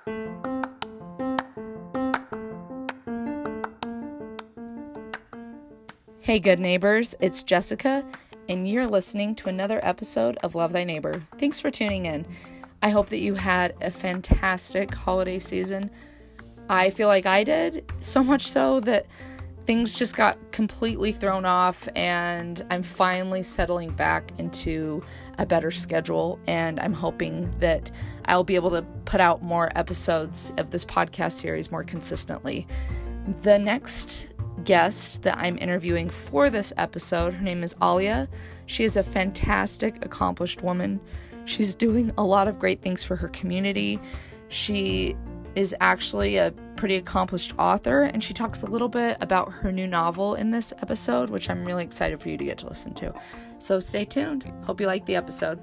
Hey, good neighbors, it's Jessica, and you're listening to another episode of Love Thy Neighbor. Thanks for tuning in. I hope that you had a fantastic holiday season. I feel like I did, so much so that things just got completely thrown off, and I'm finally settling back into a better schedule, and I'm hoping that I'll be able to put out more episodes of this podcast series more consistently. The next guest that I'm interviewing for this episode, her name is Alia. She is a fantastic, accomplished woman. She's doing a lot of great things for her community. She is actually a pretty accomplished author, and she talks a little bit about her new novel in this episode, which I'm really excited for you to get to listen to. So stay tuned. Hope you like the episode.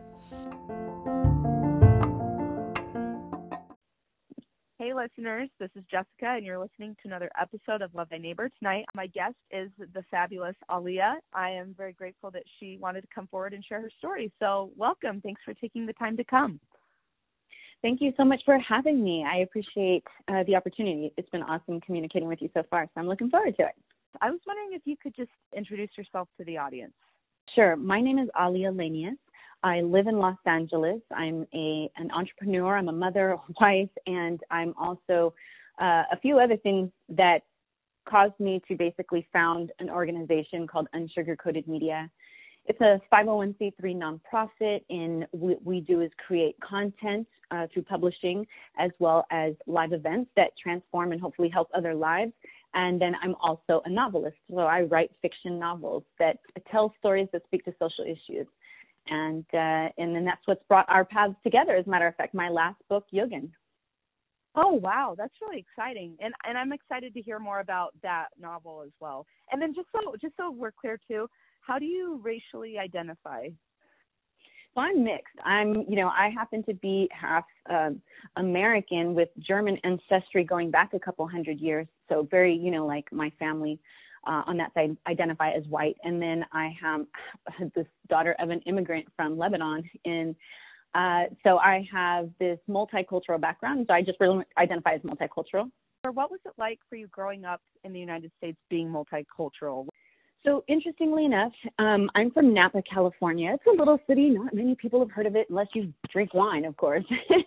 Hey listeners, this is Jessica, and you're listening to another episode of Love Thy Neighbor. Tonight, my guest is the fabulous Alia. I am very grateful that she wanted to come forward and share her story. So welcome. Thanks for taking the time to come. Thank you so much for having me. I appreciate the opportunity. It's been awesome communicating with you so far, so I'm looking forward to it. I was wondering if you could just introduce yourself to the audience. Sure. My name is Alia Lanius. I live in Los Angeles. I'm an entrepreneur. I'm a mother, a wife, and I'm also a few other things that caused me to basically found an organization called Unsugar-Coated Media. It's a 501c3 nonprofit, and what we do is create content through publishing as well as live events that transform and hopefully help other lives. And then I'm also a novelist, so I write fiction novels that tell stories that speak to social issues. And then that's what's brought our paths together. As a matter of fact, my last book, Yogan. Oh, wow. That's really exciting. And I'm excited to hear more about that novel as well. And then just so we're clear too, how do you racially identify? So I'm mixed. I happen to be half American with German ancestry going back a couple hundred years. So very, like my family on that side identify as white. And then I have this daughter of an immigrant from Lebanon. And so I have this multicultural background. So I just really identify as multicultural. What was it like for you growing up in the United States being multicultural? So interestingly enough, I'm from Napa, California. It's a little city. Not many people have heard of it unless you drink wine, of course.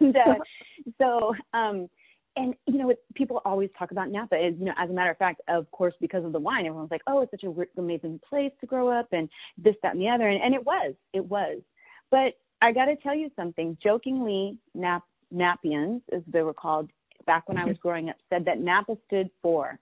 And what people always talk about Napa is, as a matter of fact, of course, because of the wine, everyone's like, oh, it's such an amazing place to grow up and this, that, and the other. And it was. But I got to tell you something. Jokingly, Napians, as they were called back when I was growing up, said that Napa stood for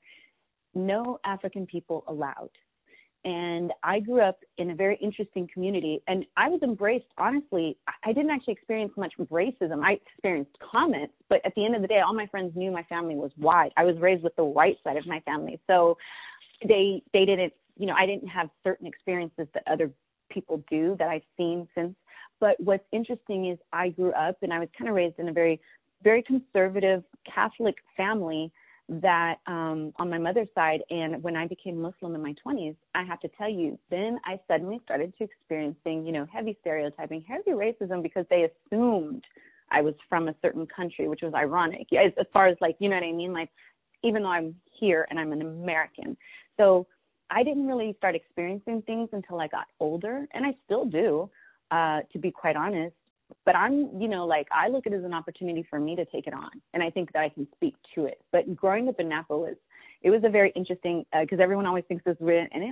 no African people allowed. And I grew up in a very interesting community, and I was embraced, honestly. I didn't actually experience much racism. I experienced comments, but at the end of the day, all my friends knew my family was white. I was raised with the white side of my family. So they didn't, I didn't have certain experiences that other people do that I've seen since. But what's interesting is I grew up, and I was kind of raised in a very, very conservative Catholic family that on my mother's side. And when I became Muslim in my 20s, I have to tell you, then I suddenly started to experiencing, heavy stereotyping, heavy racism, because they assumed I was from a certain country, which was ironic as far as like, you know what I mean? Like, even though I'm here and I'm an American. So I didn't really start experiencing things until I got older, and I still do, to be quite honest. But I'm, I look at it as an opportunity for me to take it on, and I think that I can speak to it. But growing up in Napa was a very interesting, because everyone always thinks this weird, and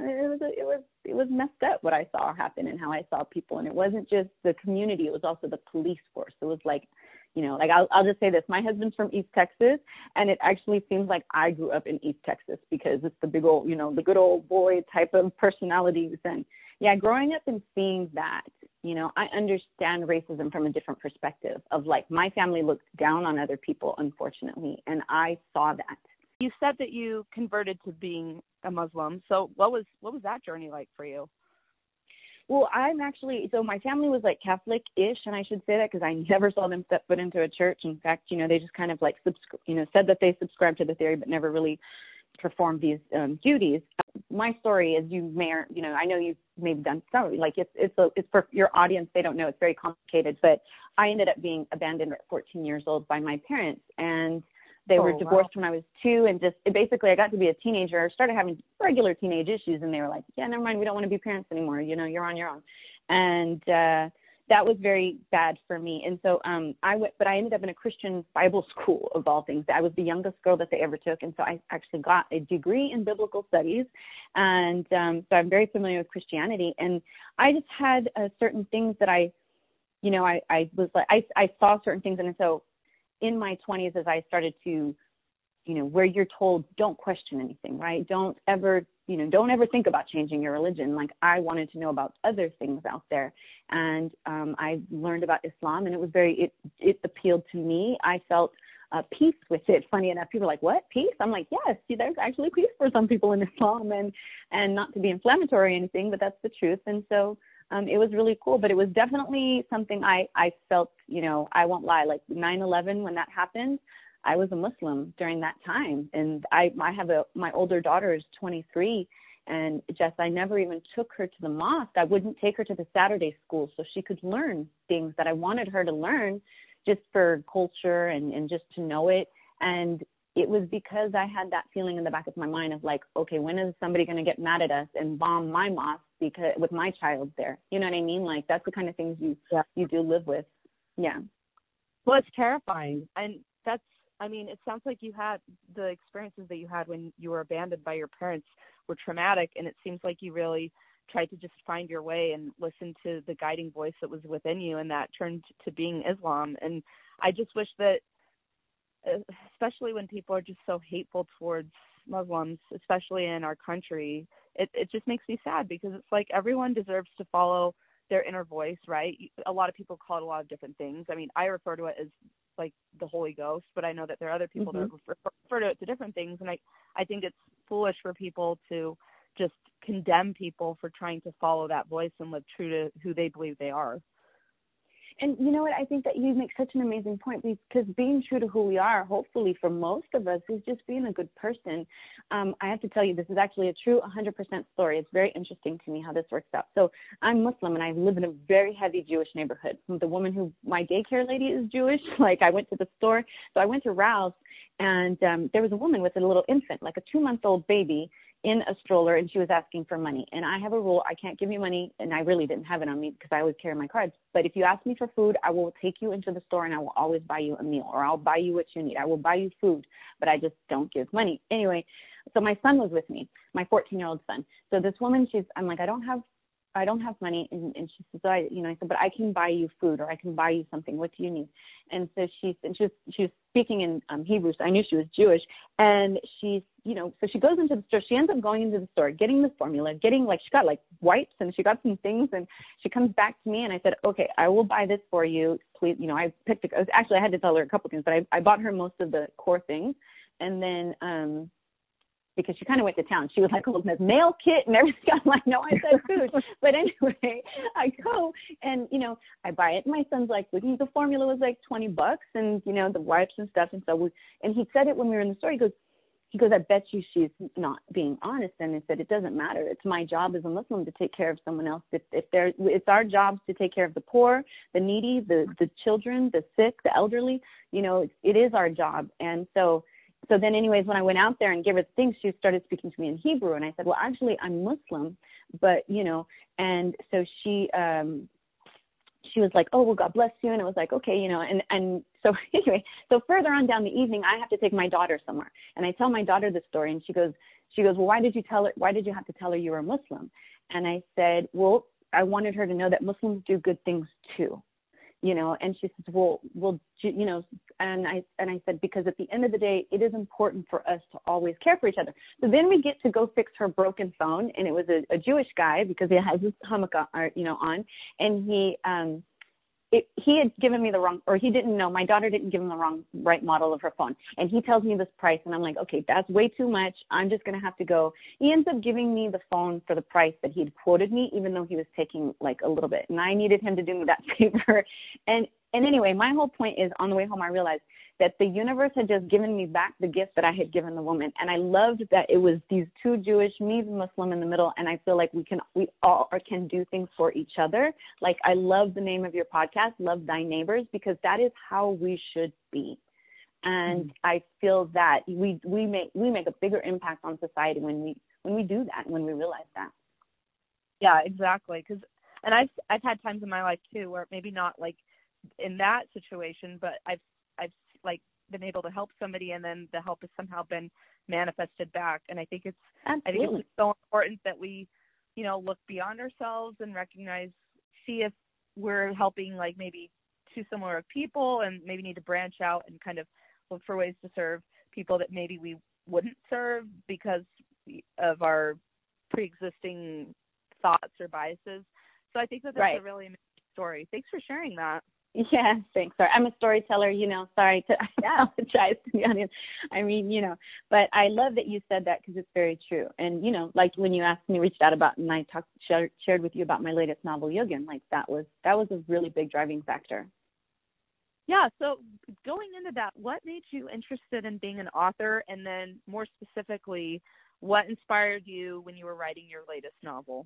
it was messed up what I saw happen and how I saw people. And it wasn't just the community; it was also the police force. It was like, I'll just say this: my husband's from East Texas, and it actually seems like I grew up in East Texas because it's the big old, the good old boy type of personalities. And yeah, growing up and seeing that, I understand racism from a different perspective of like my family looked down on other people, unfortunately, and I saw that. You said that you converted to being a Muslim. So what was that journey like for you? Well, so my family was like Catholic-ish, and I should say that because I never saw them step foot into a church. In fact, they just kind of like, said that they subscribed to the theory, but never really, perform these duties. My story, as you may, or, I know you've maybe done some, like it's for your audience. They don't know, it's very complicated, but I ended up being abandoned at 14 years old by my parents, and they were divorced when I was 2, and basically I got to be a teenager, started having regular teenage issues, and they were like, yeah, never mind, we don't want to be parents anymore. You're on your own. And that was very bad for me. And so I ended up in a Christian Bible school, of all things. I was the youngest girl that they ever took, and so I actually got a degree in biblical studies, and so I'm very familiar with Christianity. And I just had certain things that I was like, I saw certain things, and so in my 20s, as I started to, where you're told, don't question anything, right? Don't ever think about changing your religion. Like, I wanted to know about other things out there. And I learned about Islam, and it was it appealed to me. I felt peace with it. Funny enough, people are like, what, peace? I'm like, yes, see, there's actually peace for some people in Islam, and not to be inflammatory or anything, but that's the truth. And so it was really cool, but it was definitely something I felt, I won't lie, like 9/11, when that happened, I was a Muslim during that time. And I have my older daughter is 23, and Jess, I never even took her to the mosque. I wouldn't take her to the Saturday school so she could learn things that I wanted her to learn, just for culture and just to know it. And it was because I had that feeling in the back of my mind of like, okay, when is somebody going to get mad at us and bomb my mosque because with my child there? You know what I mean? Like, that's the kind of things you do live with. Yeah. Well, it's terrifying. And it sounds like you had the experiences that you had when you were abandoned by your parents were traumatic. And it seems like you really tried to just find your way and listen to the guiding voice that was within you, and that turned to being Islam. And I just wish that, especially when people are just so hateful towards Muslims, especially in our country, it just makes me sad, because it's like everyone deserves to follow their inner voice, right? A lot of people call it a lot of different things. I mean, I refer to it as like the Holy Ghost, but I know that there are other people that refer to it to different things. And I think it's foolish for people to just condemn people for trying to follow that voice and live true to who they believe they are. And you know what? I think that you make such an amazing point, because being true to who we are, hopefully for most of us, is just being a good person. I have to tell you, this is actually a true 100% story. It's very interesting to me how this works out. So I'm Muslim, and I live in a very heavy Jewish neighborhood. The woman my daycare lady is Jewish. Like, I went to the store. So I went to Rouse, and there was a woman with a little infant, like a 2-month-old baby, in a stroller, and she was asking for money. And I have a rule: I can't give you money, and I really didn't have it on me because I always carry my cards. But if you ask me for food, I will take you into the store, and I will always buy you a meal, or I'll buy you what you need. I will buy you food, but I just don't give money. Anyway, so my son was with me, my 14-year-old son. So this woman, I'm like, I don't have money. And she says, I said, but I can buy you food, or I can buy you something. What do you need? And so she was speaking in Hebrew, so I knew she was Jewish. And so she goes into the store. She ends up going into the store, getting the formula, she got like wipes, and she got some things, and she comes back to me, and I said, okay, I will buy this for you. Please, I picked actually, I had to tell her a couple things, but I bought her most of the core things. And then, because she kind of went to town. She was like, oh, this nail kit and everything. I'm like, no, I said food. But anyway, I go and, I buy it. My son's like, the formula was like $20 and, the wipes and stuff. And so and he said it when we were in the store. He goes, I bet you she's not being honest. And I said, it doesn't matter. It's my job as a Muslim to take care of someone else. It's our job to take care of the poor, the needy, the children, the sick, the elderly. It is our job. And so then anyways, when I went out there and gave her the things, she started speaking to me in Hebrew. And I said, well, actually, I'm Muslim, but, and so she was like, oh, well, God bless you. And it was like, okay, and so anyway, so further on down the evening, I have to take my daughter somewhere. And I tell my daughter this story, and she goes, well, why did you have to tell her you were a Muslim? And I said, well, I wanted her to know that Muslims do good things too. And she says, well, and I said, because at the end of the day, it is important for us to always care for each other. So then we get to go fix her broken phone, and it was a Jewish guy, because he has his hamaka, on, and he had given me the wrong, or he didn't know, my daughter didn't give him the right model of her phone. And he tells me this price, and I'm like, okay, that's way too much. I'm just going to have to go. He ends up giving me the phone for the price that he'd quoted me, even though he was taking like a little bit. And I needed him to do me that favor. And And anyway, my whole point is, on the way home, I realized that the universe had just given me back the gift that I had given the woman. And I loved that it was these two Jewish, me, the Muslim in the middle. And I feel like we all can do things for each other. Like, I love the name of your podcast, Love Thy Neighbors, because that is how we should be. And I feel that we make a bigger impact on society when we do that, when we realize that. Yeah, exactly. And I've had times in my life too where maybe not like in that situation, but I've like been able to help somebody, and then the help has somehow been manifested back. And I think it's so important that we, you know, look beyond ourselves and see if we're helping like maybe two similar people, and maybe need to branch out and kind of look for ways to serve people that maybe we wouldn't serve because of our pre-existing thoughts or biases. So I think that's a really amazing story. Thanks for sharing that. Yeah, thanks. Sorry, I'm a storyteller, you know. Sorry to apologize to the audience. I mean, you know, but I love that you said that, because it's very true. And, you know, like when you asked me, reached out about, and I shared with you about my latest novel, Yugin, like that was a really big driving factor. Yeah, so going into that, what made you interested in being an author? And then more specifically, what inspired you when you were writing your latest novel?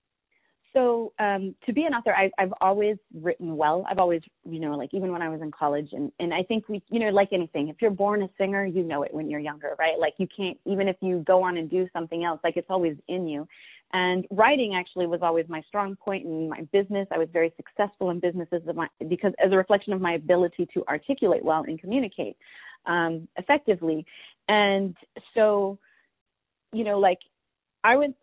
So to be an author, I've always written well. I've always, you know, like even when I was in college, and I think we, you know, like anything, if you're born a singer, you know it when you're younger, right? Like you can't, even if you go on and do something else, like it's always in you. And writing actually was always my strong point in my business. I was very successful in businesses because as a reflection of my ability to articulate well and communicate effectively. And so, you know, like I went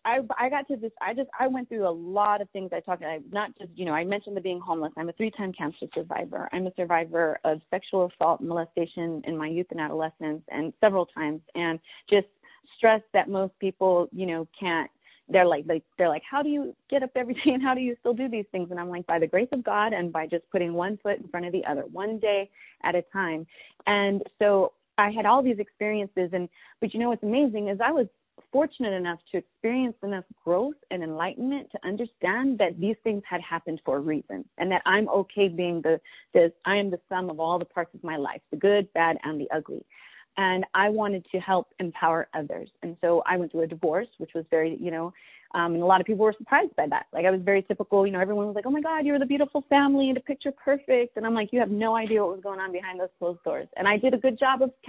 through a lot of things. Not just, you know, I mentioned the being homeless. I'm a 3-time cancer survivor. I'm a survivor of sexual assault and molestation in my youth and adolescence, and several times, and just stress that most people, you know, can't. They're like, how do you get up every day and how do you still do these things? And I'm like, by the grace of God and by just putting one foot in front of the other, one day at a time. And so I had all these experiences, but you know what's amazing is I was fortunate enough to experience enough growth and enlightenment to understand that these things had happened for a reason, and that I'm okay being I am the sum of all the parts of my life, the good, bad, and the ugly. And I wanted to help empower others. And so I went through a divorce, which was very, you know, and a lot of people were surprised by that. Like I was very typical, you know, everyone was like, oh my God, you're the beautiful family and a picture perfect. And I'm like, you have no idea what was going on behind those closed doors. And I did a good job of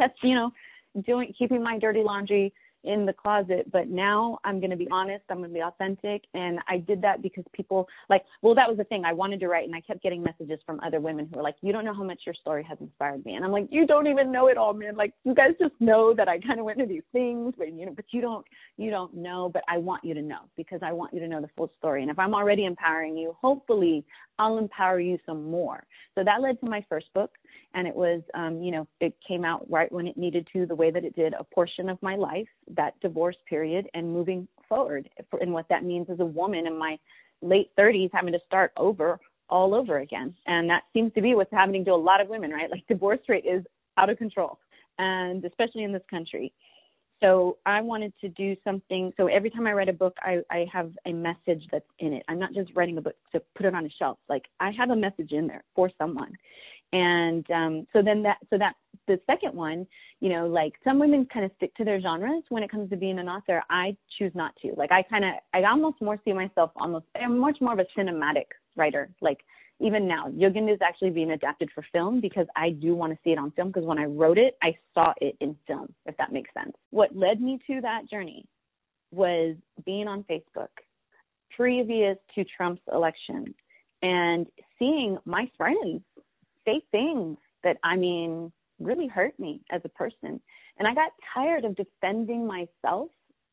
keeping my dirty laundry in the closet, but now I'm going to be honest, I'm going to be authentic, and I did that because people that was the thing I wanted to write, and I kept getting messages from other women who were like, you don't know how much your story has inspired me, and I'm like, you don't even know it all, man, like you guys just know that I kind of went through these things, but you don't know, but I want you to know, because I want you to know the full story, and if I'm already empowering you, hopefully I'll empower you some more. So that led to my first book, and it was, it came out right when it needed to, the way that it did, a portion of my life, that divorce period, and moving forward. And what that means as a woman in my late 30s, having to start all over again. And that seems to be what's happening to a lot of women, right? Like divorce rate is out of control, and especially in this country. So I wanted to do something. So every time I write a book, I have a message that's in it. I'm not just writing a book to put it on a shelf. Like I have a message in there for someone. And so the second one, you know, like some women kind of stick to their genres when it comes to being an author. I choose not to. Like I almost more see myself I'm much more of a cinematic writer. Like even now, Yugin is actually being adapted for film because I do want to see it on film, because when I wrote it, I saw it in film, if that makes sense. What led me to that journey was being on Facebook previous to Trump's election and seeing my friends say things that, really hurt me as a person. And I got tired of defending myself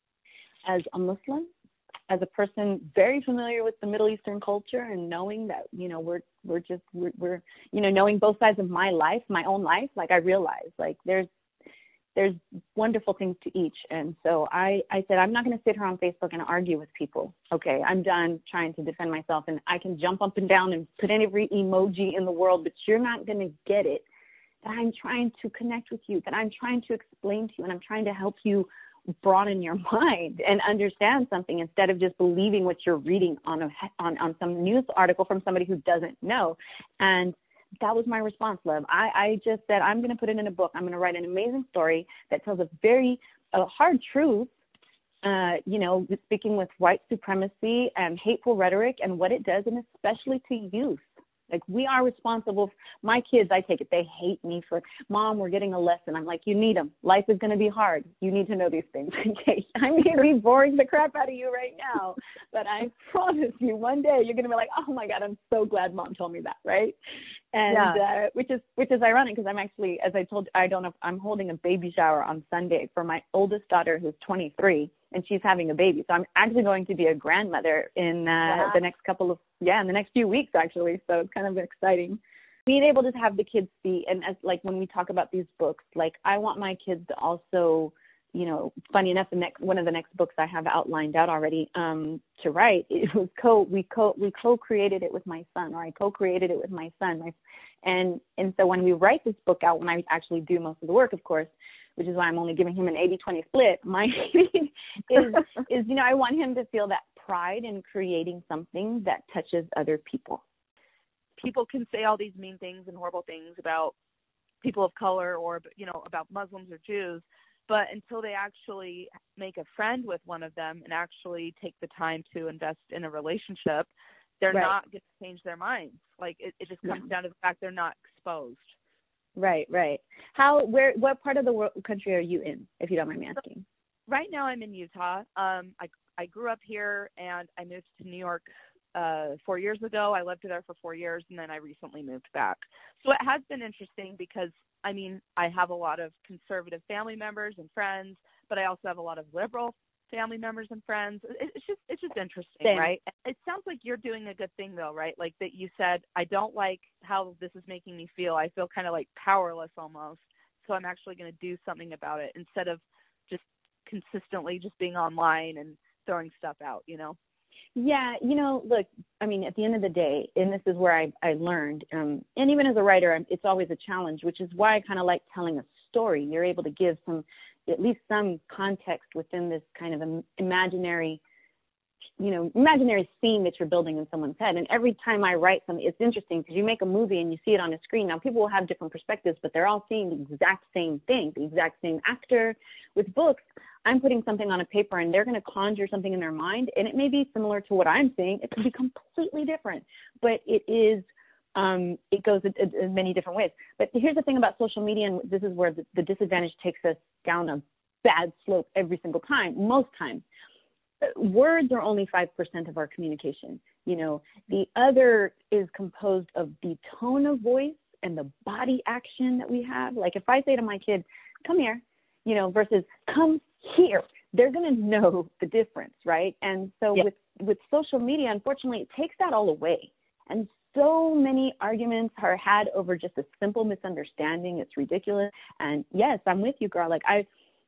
as a Muslim, as a person very familiar with the Middle Eastern culture, and knowing that, you know, we're knowing both sides of my life, my own life. Like I realized like there's wonderful things to each. And so I said, I'm not going to sit here on Facebook and argue with people. Okay, I'm done trying to defend myself, and I can jump up and down and put in every emoji in the world, but you're not going to get it. That I'm trying to connect with you, that I'm trying to explain to you, and I'm trying to help you broaden your mind and understand something instead of just believing what you're reading on some news article from somebody who doesn't know. And That was my response, love. I just said, I'm going to put it in a book. I'm going to write an amazing story that tells a very hard truth, speaking with white supremacy and hateful rhetoric and what it does, and especially to youth. Like, we are responsible. My kids, I take it, they hate me for, Mom, we're getting a lesson. I'm like, you need them. Life is going to be hard. You need to know these things. Okay, I may be boring the crap out of you right now, but I promise you one day you're going to be like, oh my God, I'm so glad Mom told me that, right? And which is ironic, because I'm actually, as I told you, I'm holding a baby shower on Sunday for my oldest daughter, who's 23, and she's having a baby. So I'm actually going to be a grandmother in the next few weeks, actually. So it's kind of exciting. Being able to have the kids see, and as like when we talk about these books, like I want my kids to also, funny enough, one of the next books I have outlined out already to write, it was we co-created it with my son, or I co-created it with my son. And so when we write this book out, when I actually do most of the work, of course, which is why I'm only giving him an 80-20 split, my is I want him to feel that pride in creating something that touches other people. People can say all these mean things and horrible things about people of color, or, about Muslims or Jews, but until they actually make a friend with one of them and actually take the time to invest in a relationship, they're not going to change their minds. Like, it just comes down to the fact they're not exposed. Right. What part of the country are you in, if you don't mind me asking? Right now I'm in Utah. I grew up here, and I moved to New York 4 years ago. I lived there for 4 years, and then I recently moved back. So it has been interesting because, I have a lot of conservative family members and friends, but I also have a lot of liberal family members and friends. It's just interesting, Same. Right? It sounds like you're doing a good thing, though, right? Like that you said, I don't like how this is making me feel. I feel kind of like powerless almost. So I'm actually going to do something about it instead of just consistently just being online and throwing stuff out, Yeah, look, at the end of the day, and this is where I learned, and even as a writer, it's always a challenge, which is why I kind of like telling a story. You're able to give at least some context within this kind of imaginary scene that you're building in someone's head. And every time I write something, it's interesting because you make a movie and you see it on a screen. Now, people will have different perspectives, but they're all seeing the exact same thing, the exact same actor. With books, I'm putting something on a paper and they're going to conjure something in their mind, and it may be similar to what I'm seeing. It could be completely different, but it goes in many different ways. But here's the thing about social media, and this is where the disadvantage takes us down a bad slope every single time, most times. Words are only 5% of our communication. The other is composed of the tone of voice and the body action that we have. Like if I say to my kid, come here, versus come here, they're going to know the difference, right? And so with social media, unfortunately, it takes that all away. And so many arguments are had over just a simple misunderstanding. It's ridiculous. And yes, I'm with you, girl. Like I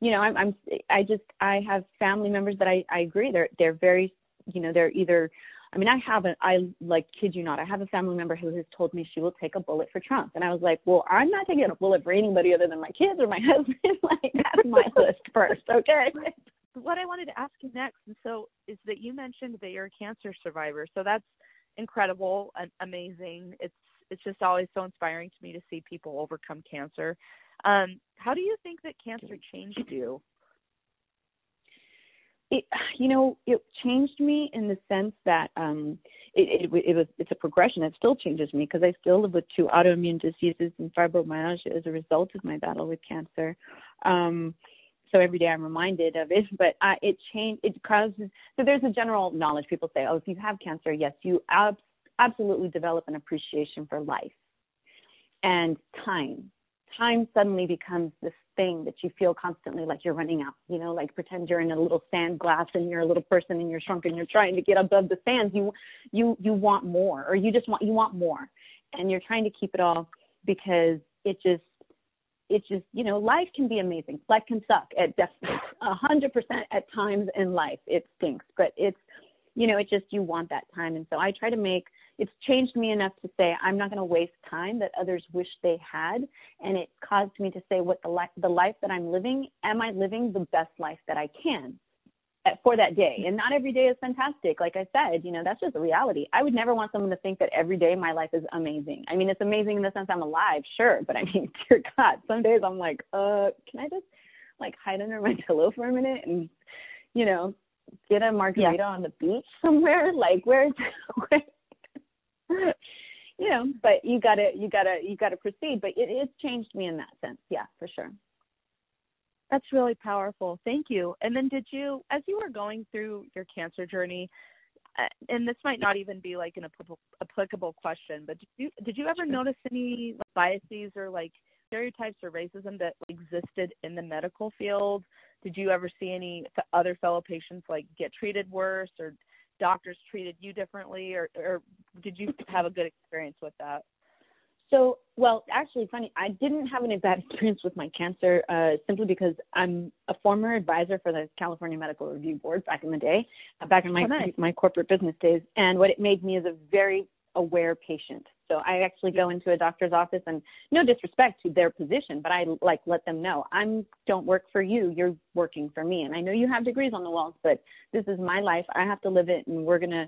have family members that I agree. They're very, they're either, kid you not, I have a family member who has told me she will take a bullet for Trump. And I was like, well, I'm not taking a bullet for anybody other than my kids or my husband. Like, that's my list first. Okay. What I wanted to ask you next, and so is that you mentioned that you're a cancer survivor. So that's incredible and amazing. It's just always so inspiring to me to see people overcome cancer. How do you think that cancer changed you? It changed me in the sense that it's a progression. It still changes me because I still live with 2 autoimmune diseases and fibromyalgia as a result of my battle with cancer. So every day I'm reminded of it, but it changed. It causes, so there's a general knowledge. People say, oh, if you have cancer, yes, you absolutely develop an appreciation for life and time. Time suddenly becomes this thing that you feel constantly like you're running out, like pretend you're in a little sand glass and you're a little person and you're shrunk and you're trying to get above the sands. You want more, or you want more, and you're trying to keep it all because it's just, life can be amazing. Life can suck at 100% at times in life. It stinks, but it's, you want that time. And so I try to it's changed me enough to say, I'm not going to waste time that others wish they had. And it caused me to say, what the life that I'm living, am I living the best life that I can? for that day. And not every day is fantastic. Like I said, that's just the reality. I would never want someone to think that every day my life is amazing. I mean, it's amazing in the sense I'm alive, sure. But I mean, dear God, some days I'm like, can I just like hide under my pillow for a minute and, get a margarita on the beach somewhere? Like where but you gotta proceed. But it's changed me in that sense. Yeah, for sure. That's really powerful. Thank you. And then as you were going through your cancer journey, and this might not even be like an applicable question, but did you ever notice any biases or like stereotypes or racism that existed in the medical field? Did you ever see any other fellow patients like get treated worse, or doctors treated you differently, or did you have a good experience with that? So, well, actually, funny, I didn't have any bad experience with my cancer simply because I'm a former advisor for the California Medical Review Board back in the day, back in my corporate business days. And what it made me is a very aware patient. So I actually go into a doctor's office, and no disrespect to their position, but I let them know, I don't work for you. You're working for me. And I know you have degrees on the walls, but this is my life. I have to live it, and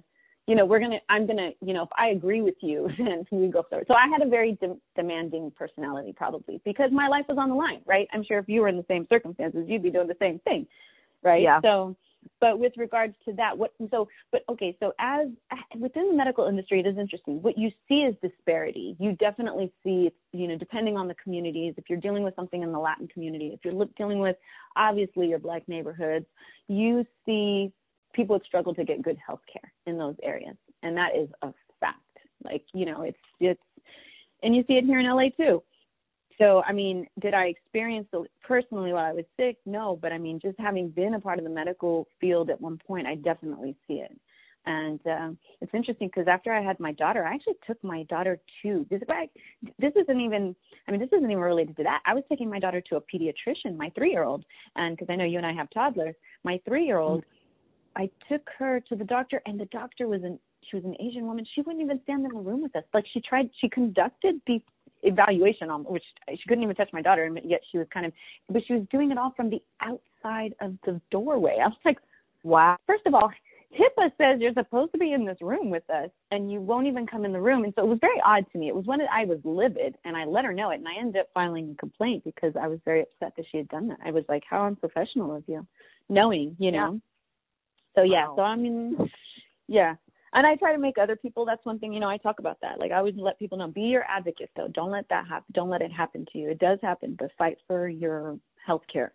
if I agree with you, then we go forward. So I had a very demanding personality, probably because my life was on the line, right? I'm sure if you were in the same circumstances, you'd be doing the same thing, right? Yeah. So, but with regards to that, so as within the medical industry, it is interesting. What you see is disparity. You definitely see, depending on the communities, if you're dealing with something in the Latin community, if you're dealing with, obviously, your Black neighborhoods, you see people would struggle to get good health care in those areas. And that is a fact. Like, it's, and you see it here in LA too. So, I mean, did I experience it personally while I was sick? No, but I mean, just having been a part of the medical field at one point, I definitely see it. And it's interesting because after I had my daughter, I actually took my daughter to, this isn't even related to that. I was taking my daughter to a pediatrician, my 3-year-old, and because I know you and I have toddlers, my 3-year-old, I took her to the doctor, and the doctor she was an Asian woman. She wouldn't even stand in the room with us. Like she conducted the evaluation on, which she couldn't even touch my daughter, and yet she was but she was doing it all from the outside of the doorway. I was like, wow. First of all, HIPAA says you're supposed to be in this room with us, and you won't even come in the room. And so it was very odd to me. It was when I was livid, and I let her know it, and I ended up filing a complaint because I was very upset that she had done that. I was like, how unprofessional of you, knowing, Yeah. So, yeah, Wow. so I mean, yeah. And I try to make other people, that's one thing, I talk about that. Like, I always let people know, be your advocate, though. Don't let that happen. Don't let it happen to you. It does happen, but fight for your health care,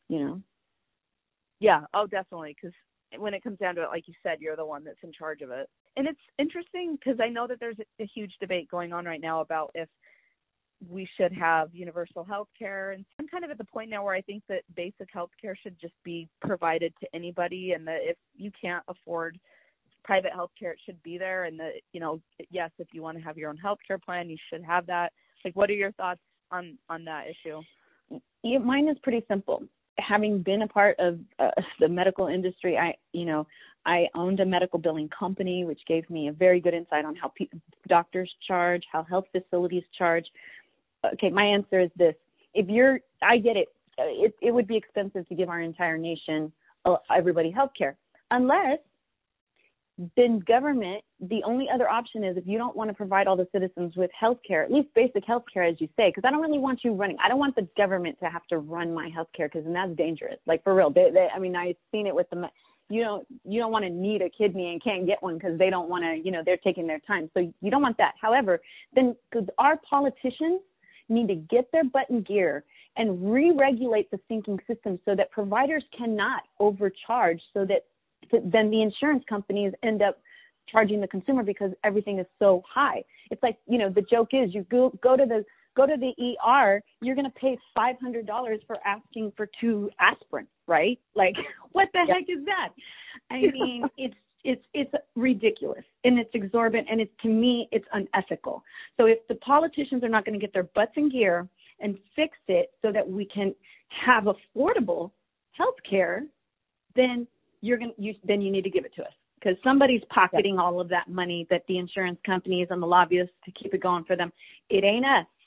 Yeah, oh, definitely, because when it comes down to it, like you said, you're the one that's in charge of it. And it's interesting because I know that there's a huge debate going on right now about if we should have universal health care. And I'm kind of at the point now where I think that basic health care should just be provided to anybody, and that if you can't afford private health care, it should be there. And that, yes, if you want to have your own health care plan, you should have that. Like, what are your thoughts on that issue? Yeah, mine is pretty simple. Having been a part of the medical industry, I owned a medical billing company, which gave me a very good insight on how doctors charge, how health facilities charge. Okay, my answer is this. I get it. It would be expensive to give our entire nation, everybody, health care. Unless, then government, the only other option is if you don't want to provide all the citizens with health care, at least basic health care, as you say, because I don't really want you running. I don't want the government to have to run my health care, because then that's dangerous. Like, for real. I've seen it with you don't want to need a kidney and can't get one because they don't want to, they're taking their time. So you don't want that. However, then our politicians need to get their butt in gear and re-regulate the sinking system so that providers cannot overcharge, so that then the insurance companies end up charging the consumer because everything is so high. It's like, the joke is you go to the ER, you're going to pay $500 for asking for 2 aspirin, right? Like, what the heck is that? I mean, it's ridiculous, and it's exorbitant, and to me, it's unethical. So if the politicians are not going to get their butts in gear and fix it so that we can have affordable health care, then you need to give it to us, because somebody's pocketing all of that money that the insurance companies and the lobbyists to keep it going for them. It ain't us.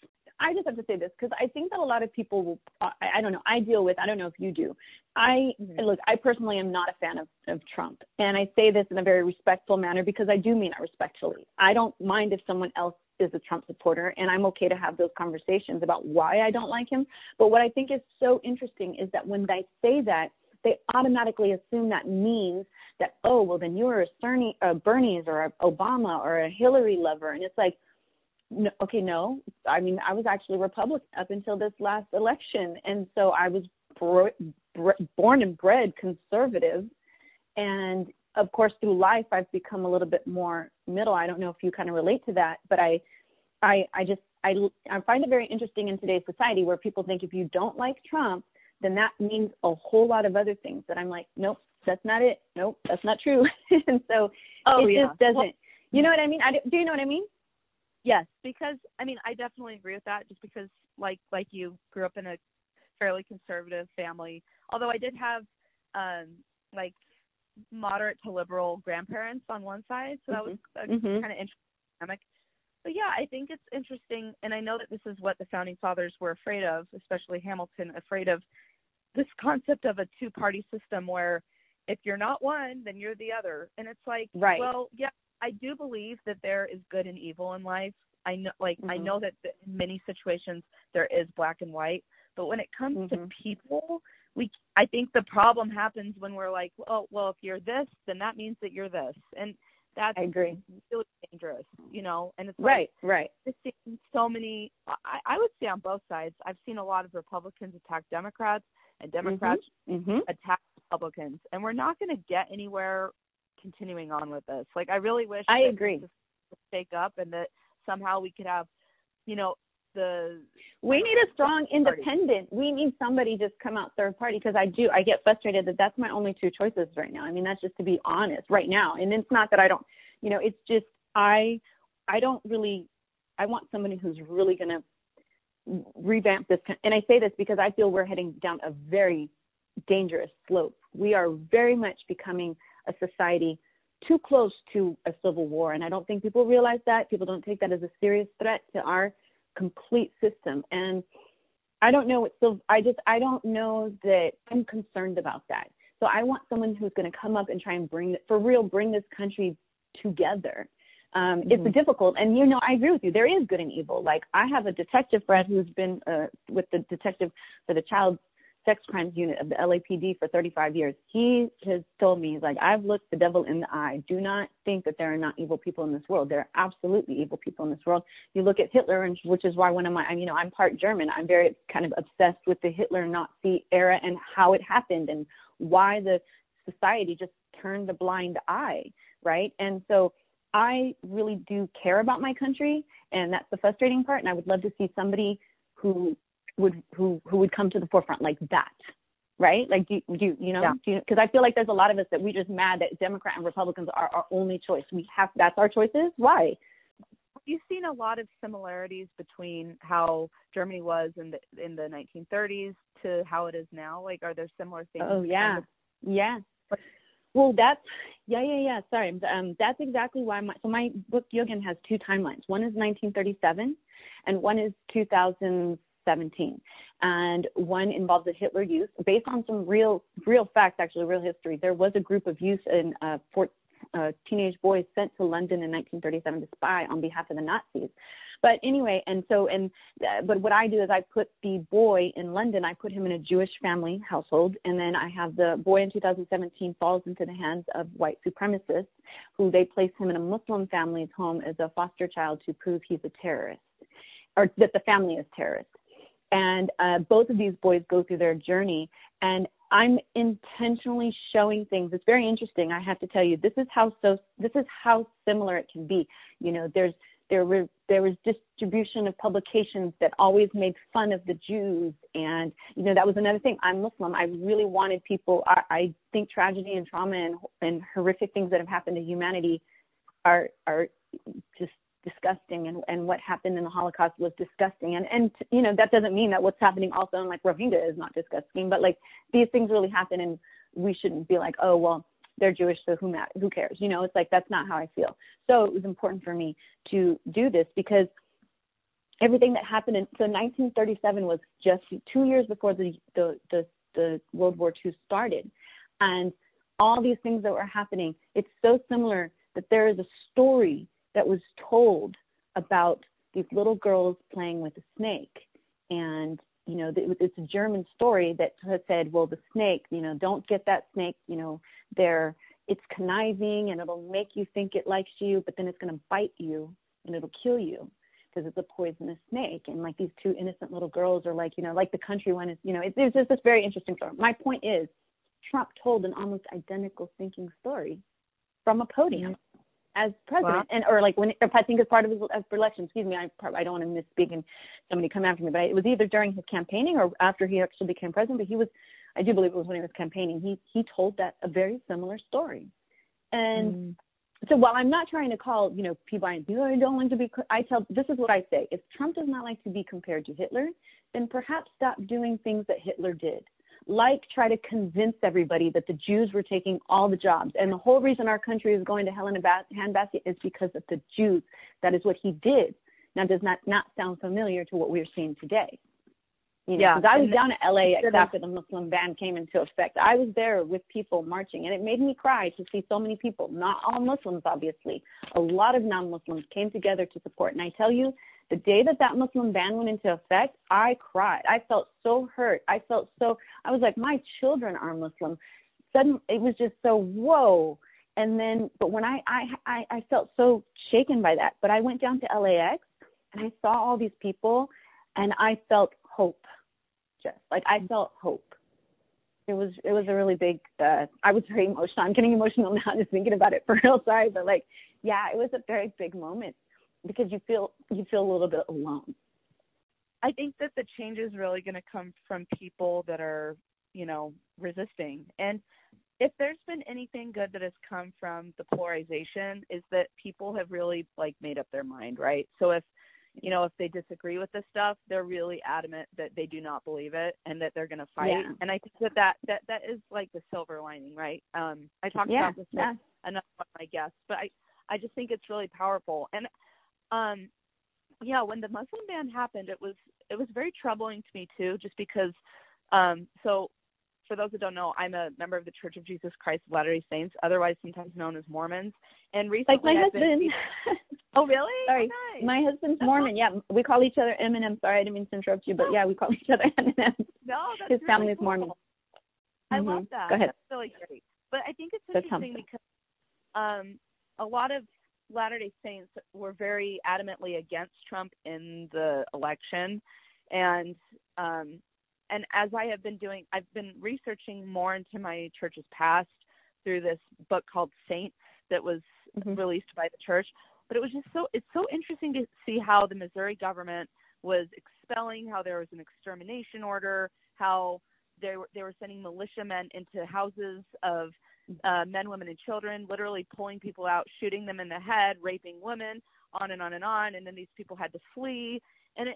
I just have to say this because I think that a lot of people will, I don't know, I deal with, I don't know if you do. Look, I personally am not a fan of Trump. And I say this in a very respectful manner because I do mean it respectfully. I don't mind if someone else is a Trump supporter, and I'm okay to have those conversations about why I don't like him. But what I think is so interesting is that when they say that, they automatically assume that means that, oh, well, then you're a Bernie's or a Obama or a Hillary lover. And it's like, no, okay, no. I mean, I was actually Republican up until this last election. And so I was born and bred conservative. And, of course, through life, I've become a little bit more middle. I don't know if you kind of relate to that, but I find it very interesting in today's society where people think if you don't like Trump, then that means a whole lot of other things that I'm like, nope, that's not it. Nope, that's not true. And so just doesn't, you know what I mean? Do you know what I mean? Yes, because, I mean, I definitely agree with that just because, like you grew up in a fairly conservative family, although I did have, like, moderate to liberal grandparents on one side, so that was kind of interesting. But yeah, I think it's interesting, and I know that this is what the founding fathers were afraid of, especially Hamilton, afraid of this concept of a two-party system where if you're not one, then you're the other. And it's like, right. Well, yeah, I do believe that there is good and evil in life. I know, I know that in many situations there is black and white, but when it comes to people, I think the problem happens when we're like, oh, well, if you're this, then that means that you're this. And that's really dangerous, you know, and it's right. I've seen so many, I would say on both sides, I've seen a lot of Republicans attack Democrats and Democrats attack Republicans, and we're not going to get anywhere continuing on with this. Like, I really wish I agree to stake up and that somehow we could have, you know, we need a strong independent. We need somebody just come out third party because I get frustrated that that's my only two choices right now. I mean, that's just to be honest right now. And it's not that I don't, you know, it's just I want somebody who's really going to revamp this. And I say this because I feel we're heading down a very dangerous slope. We are very much becoming a society too close to a civil war. And I don't think people realize that. People don't take that as a serious threat to our complete system. And I don't know I don't know that I'm concerned about that. So I want someone who's going to come up and try and bring this country together. It's difficult. And, you know, I agree with you. There is good and evil. Like, I have a detective friend who's been with the detective for the child sex crimes unit of the LAPD for 35 years. He has told me, he's like, I've looked the devil in the eye. Do not think that there are not evil people in this world. There are absolutely evil people in this world. You look at Hitler, which is why I'm part German. I'm very kind of obsessed with the Hitler-Nazi era and how it happened and why the society just turned a blind eye, right? And so I really do care about my country, and that's the frustrating part. And I would love to see somebody who would come to the forefront like that, right? Like, because I feel like there's a lot of us that we're just mad that Democrat and Republicans are our only choice. That's our choices. Why? You've seen a lot of similarities between how Germany was in the 1930s to how it is now. Like, are there similar things? Oh yeah, yeah. Well, Sorry, that's exactly why my book Jürgen has two timelines. One is 1937, and one is 2017, and one involves the Hitler Youth, based on some real facts, actually real history. There was a group of youth and teenage boys sent to London in 1937 to spy on behalf of the Nazis. But anyway, but what I do is I put the boy in London, I put him in a Jewish family household, and then I have the boy in 2017 falls into the hands of white supremacists, who they place him in a Muslim family's home as a foster child to prove he's a terrorist, or that the family is terrorist. And both of these boys go through their journey, and I'm intentionally showing things. It's very interesting. I have to tell you, this is how similar it can be. You know, there was distribution of publications that always made fun of the Jews, and you know, that was another thing. I'm Muslim. I really wanted people. I think tragedy and trauma and horrific things that have happened to humanity are just disgusting, and what happened in the Holocaust was disgusting, and you know, that doesn't mean that what's happening also in like Rohingya is not disgusting, but like these things really happen, and we shouldn't be like, oh well, they're Jewish, so who cares? You know, it's like, that's not how I feel. So it was important for me to do this because everything that happened so 1937 was just 2 years before the World War II started, and all these things that were happening. It's so similar that there is a story that was told about these little girls playing with a snake, and it's a German story that said, well, the snake, don't get that snake, it's conniving and it'll make you think it likes you, but then it's going to bite you and it'll kill you because it's a poisonous snake. And like these two innocent little girls are like, like the country one is, it's just this very interesting story. My point is, Trump told an almost identical thinking story from a podium as president. Wow. And, or like if I think as part of his election, excuse me, I don't want to misspeak and somebody come after me, but it was either during his campaigning or after he actually became president, but I do believe it was when he was campaigning. He told that a very similar story. And so while I'm not trying to call, people I don't like to be, this is what I say. If Trump does not like to be compared to Hitler, then perhaps stop doing things that Hitler did. Like try to convince everybody that the Jews were taking all the jobs. And the whole reason our country is going to hell in a handbasket is because of the Jews. That is what he did. Now, does not sound familiar to what we're seeing today. Because I was down at LAX after the Muslim ban came into effect. I was there with people marching, and it made me cry to see so many people, not all Muslims, obviously. A lot of non-Muslims came together to support. And I tell you, the day that Muslim ban went into effect, I cried. I felt so hurt. I was like, my children are Muslim. Suddenly, it was just so, whoa. And then, but when I felt so shaken by that. But I went down to LAX, and I saw all these people, and I felt hope. I felt hope. It was a really big, I was very emotional. I'm getting emotional now just thinking about it, for real, sorry. But it was a very big moment because you feel a little bit alone. I think that the change is really going to come from people that are, resisting. And if there's been anything good that has come from the polarization is that people have really made up their mind, right? So if they disagree with this stuff, they're really adamant that they do not believe it and that they're going to fight. Yeah. And I think that is like the silver lining, right? I talked about this with another one of my guests, but I just think it's really powerful. And when the Muslim ban happened, it was very troubling to me too, just because. So for those that don't know, I'm a member of the Church of Jesus Christ of Latter-day Saints, otherwise sometimes known as Mormons. And recently, like my husband. Oh, really? Sorry, oh, nice. My husband's Mormon. Yeah, we call each other Eminem. Sorry, I didn't mean to interrupt you, but we call each other Eminem. No, that's his really family's cool. Mormon. I love that. Go ahead. That's really great. But I think it's interesting because a lot of Latter-day Saints were very adamantly against Trump in the election, and as I have been doing, I've been researching more into my church's past through this book called Saints that was released by the church. But it was just it's so interesting to see how the Missouri government was expelling, how there was an extermination order, how they were sending militiamen into houses of men, women, and children, literally pulling people out, shooting them in the head, raping women, on and on and on. And then these people had to flee. And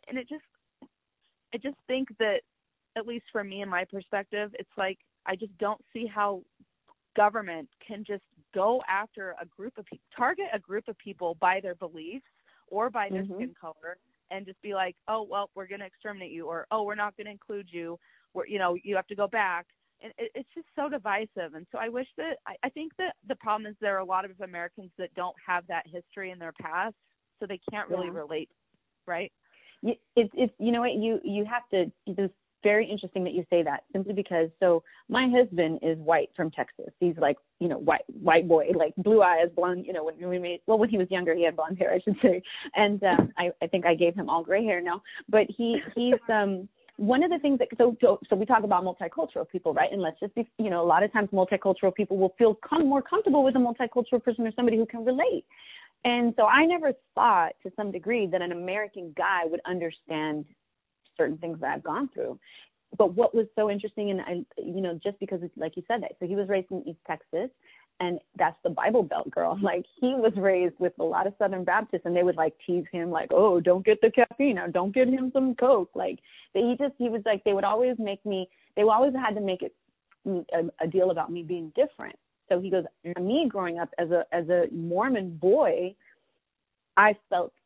I just think that, at least for me and my perspective, it's like I just don't see how government can just go after target a group of people by their beliefs or by their skin color and just be like, oh, well, we're going to exterminate you, or, oh, we're not going to include you, you have to go back. And it's just so divisive. And so I wish that I think that the problem is there are a lot of Americans that don't have that history in their past, so they can't really relate, right? It's you know what, you have to. It's very interesting that you say that, simply because my husband is white from Texas. He's white boy, like blue eyes, blonde. When he was younger, he had blonde hair, I should say. And I think I gave him all gray hair now. But he's one of the things that so we talk about multicultural people, right? And let's just be, a lot of times multicultural people will feel more comfortable with a multicultural person or somebody who can relate. And so I never thought, to some degree, that an American guy would understand certain things that I've gone through. But what was so interesting, and just because it's like you said that, so he was raised in East Texas, and that's the Bible Belt girl. Like, he was raised with a lot of Southern Baptists, and they would tease him, oh, don't get the caffeine, or don't get him some Coke. He was like, they would always had to make it a deal about me being different. So he goes, me growing up as a Mormon boy, I felt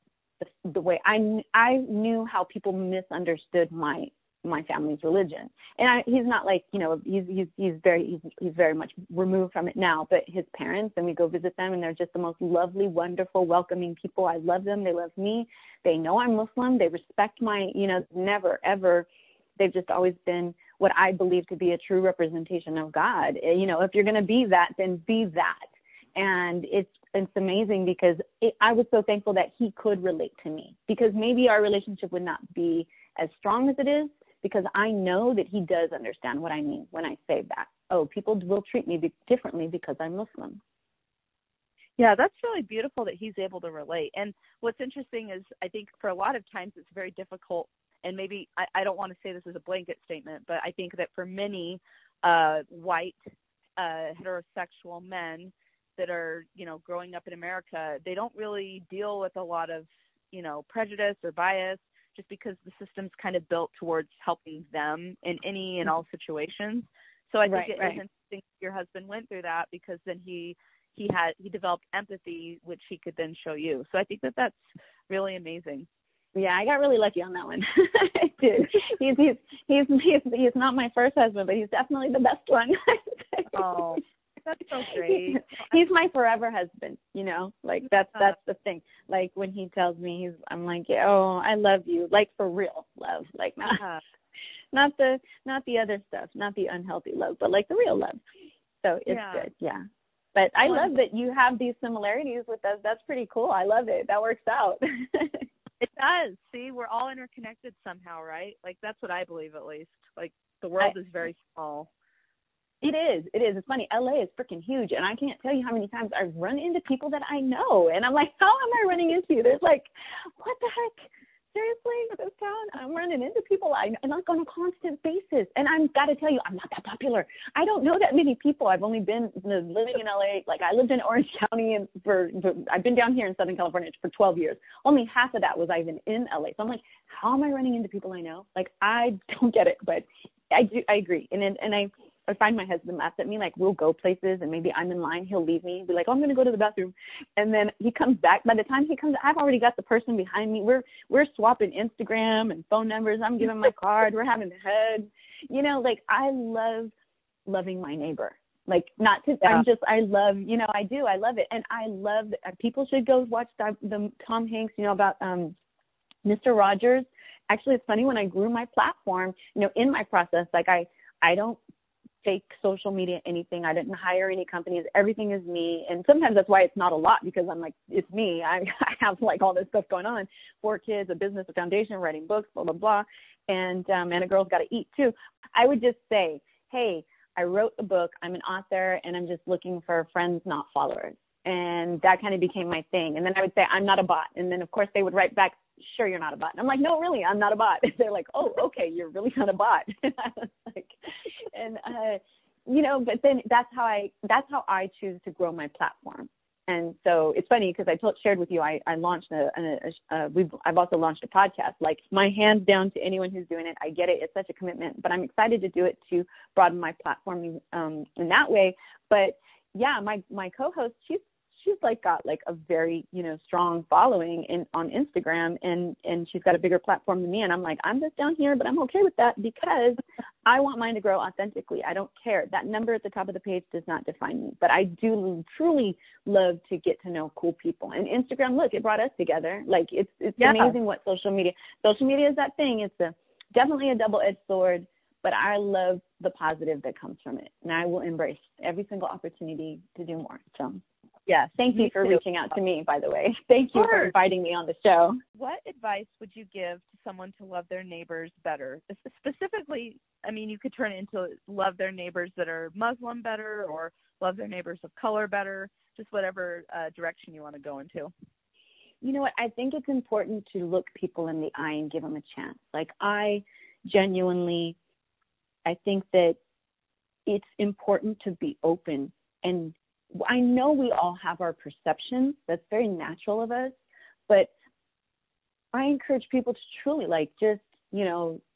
the way I knew how people misunderstood my family's religion. And he's not like, you know, he's very much removed from it now, but his parents, and we go visit them, and they're just the most lovely, wonderful, welcoming people. I love them. They love me. They know I'm Muslim. They respect my, you know, never, ever. They've just always been what I believe to be a true representation of God. You know, if you're going to be that, then be that. And it's amazing because I was so thankful that he could relate to me, because maybe our relationship would not be as strong as it is, because I know that he does understand what I mean when I say that. Oh, people will treat me differently because I'm Muslim. Yeah, that's really beautiful that he's able to relate. And what's interesting is I think for a lot of times it's very difficult, and maybe I don't want to say this as a blanket statement, but I think that for many white heterosexual men that are, you know, growing up in America, they don't really deal with a lot of, you know, prejudice or bias, just because the system's kind of built towards helping them in any and all situations. So I think it is interesting your husband went through that, because then he developed empathy, which he could then show you. So I think that that's really amazing. Yeah, I got really lucky on that one. I did. He's not my first husband, but he's definitely the best one. Oh, that's so great. He's my forever husband, you know, like that's the thing. Like when he tells me, I'm like, oh, I love you, like for real love, like not the other stuff, not the unhealthy love, but like the real love. So it's good. Yeah. But I love that you have these similarities with us. That's pretty cool. I love it. That works out. It does. See, we're all interconnected somehow, right? Like that's what I believe, at least. Like the world is very small. It is. It's funny. LA is freaking huge, and I can't tell you how many times I've run into people that I know, and I'm like, how am I running into you? There's like, what the heck? Seriously, this town? I'm running into people I know, like on a constant basis, and I've got to tell you, I'm not that popular. I don't know that many people. I've only been living in LA. Like I lived in Orange County, and I've been down here in Southern California for 12 years. Only half of that was even in LA. So I'm like, how am I running into people I know? Like I don't get it, but I do. I agree, and I find my husband laughs at me, like we'll go places and maybe I'm in line, he'll leave me, be like, oh, I'm going to go to the bathroom. And then he comes back. By the time he comes, I've already got the person behind me. We're swapping Instagram and phone numbers. I'm giving my card. We're having hugs. You know, like I love loving my neighbor. Like not to, I love, you know, I do. I love it. And I love, people should go watch the Tom Hanks, you know, about Mr. Rogers. Actually, it's funny when I grew my platform, you know, in my process, like I don't fake social media, anything. I didn't hire any companies. Everything is me. And sometimes that's why it's not a lot, because I'm like, it's me. I have like all this stuff going on, 4 kids, a business, a foundation, writing books, blah, blah, blah. And a girl's got to eat too. I would just say, hey, I wrote a book. I'm an author and I'm just looking for friends, not followers. And that kind of became my thing. And then I would say, I'm not a bot. And then of course they would write back, sure, you're not a bot. And I'm like, no, really, I'm not a bot. And they're like, oh, okay, you're really not a bot. And I was like, you know, but then that's how I choose to grow my platform. And so it's funny because I shared with you, I launched I've also launched a podcast. Like my hands down to anyone who's doing it. I get it. It's such a commitment, but I'm excited to do it to broaden my platform in that way. But yeah, my co-host, she's like got like a very, you know, strong following on Instagram, and she's got a bigger platform than me. And I'm like, I'm just down here, but I'm okay with that because I want mine to grow authentically. I don't care. That number at the top of the page does not define me, but I do truly love to get to know cool people. And Instagram, look, it brought us together. Like it's amazing what social media is that thing. It's definitely a double-edged sword, but I love the positive that comes from it. And I will embrace every single opportunity to do more. So yeah, thank you for reaching out to me, by the way. Thank you for inviting me on the show. What advice would you give to someone to love their neighbors better? Specifically, I mean, you could turn it into love their neighbors that are Muslim better or love their neighbors of color better, just whatever direction you want to go into. You know what? I think it's important to look people in the eye and give them a chance. Like I genuinely, I think that it's important to be open. And I know we all have our perceptions. That's very natural of us. But I encourage people to truly, like, just, you know,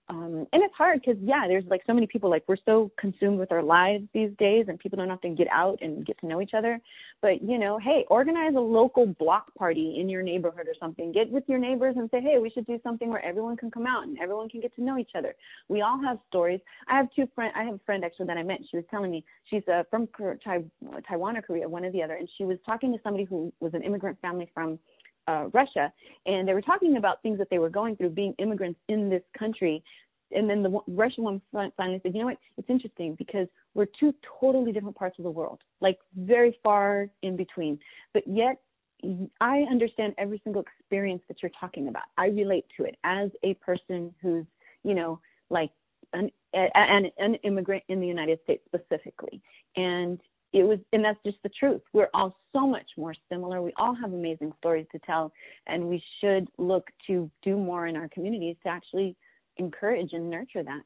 And it's hard because, there's like so many people, like we're so consumed with our lives these days and people don't often get out and get to know each other. But, hey, organize a local block party in your neighborhood or something. Get with your neighbors and say, hey, we should do something where everyone can come out and everyone can get to know each other. We all have stories. I have a friend actually that I met. She was telling me she's from Taiwan or Korea, one or the other. And she was talking to somebody who was an immigrant family from Russia, and they were talking about things that they were going through being immigrants in this country. And then the Russian one finally said, you know what, it's interesting because we're two totally different parts of the world, like very far in between. But yet I understand every single experience that you're talking about. I relate to it as a person who's, like an immigrant in the United States specifically. And that's just the truth. We're all so much more similar. We all have amazing stories to tell, and we should look to do more in our communities to actually encourage and nurture that.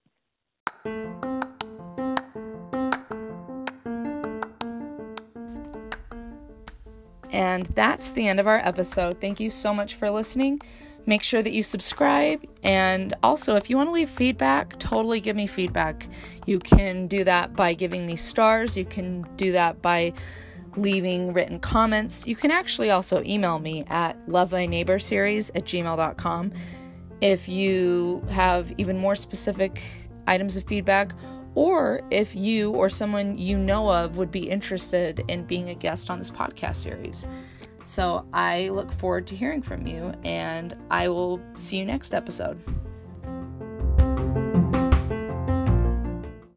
And that's the end of our episode. Thank you so much for listening. Make sure that you subscribe. And also, if you want to leave feedback, totally give me feedback. You can do that by giving me stars. You can do that by leaving written comments. You can actually also email me at lovethyneighborseries@gmail.com if you have even more specific items of feedback, or if you or someone you know of would be interested in being a guest on this podcast series. So I look forward to hearing from you, and I will see you next episode.